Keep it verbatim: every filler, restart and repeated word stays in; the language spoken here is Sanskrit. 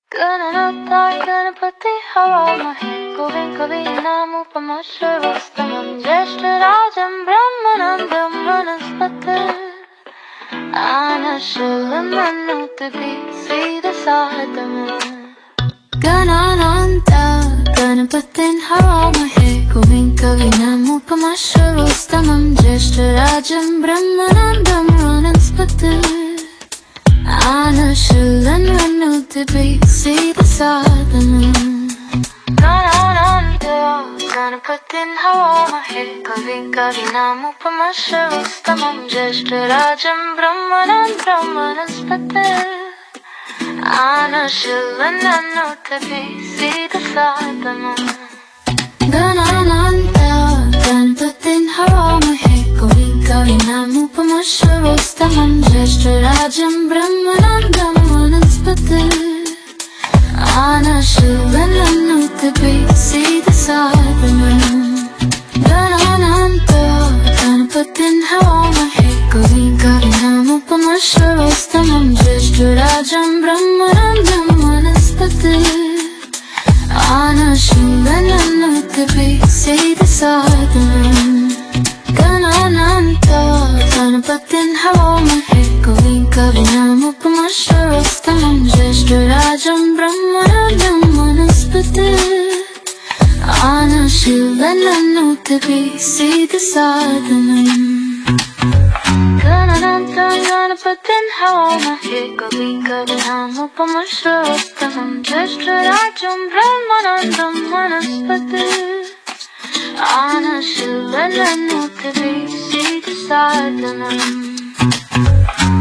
गणनाता गणपति हवामहे कविं कवीनामुपमा सर्वस्तमं ज्येष्ठराजं ब्रह्मनन्दं वनस्पतिम् आनशूलमनुतिभिः गणानान्ता गणपतिं हवामहे कविं कवीनामुपमा सर्वस्तमं ज्येष्ठराजं ब्रह्मनन्दं वनस्पतिम् आनशूलमनुतिभिः गणानान्ता गणपतिं हवामहे कविं कवीनामुपमा सर्वस्तमं ज्येष्ठराजं ब्रह्मनन्दं वनस्पतिम् आनशूलमनुतिभिः गणानान्ता गणपतिं हवामहे कविं कवीनामुपमा सर्वस्तमं ज्येष्ठराजं ब्रह्मनन्दं वनस्पतिम् आनशूलमनुतिभिः गणानान्ता गणपतिं हवामहे कविं कवीनामुपमा सर्वस्तमं ज्येष्ठराजं ब्रह्मनन्दं वनस्पतिम् आनशूलमनुतिभिः गणानान्ता गणपतिं हवामहे कविं कवीनामुपमा सर्वस्तमं ज्येष्ठराजं ब्रह्मनन्दं वनस्पतिम् आनशूलमनुतिभिः गणानान्ता गणपतिं हवामहे कविं कवीनामुपमा सर्वस्तमं ज्येष्ठराजं ब्रह्मनन्दं वनस्पतिम् आनशूलमनुतिभिः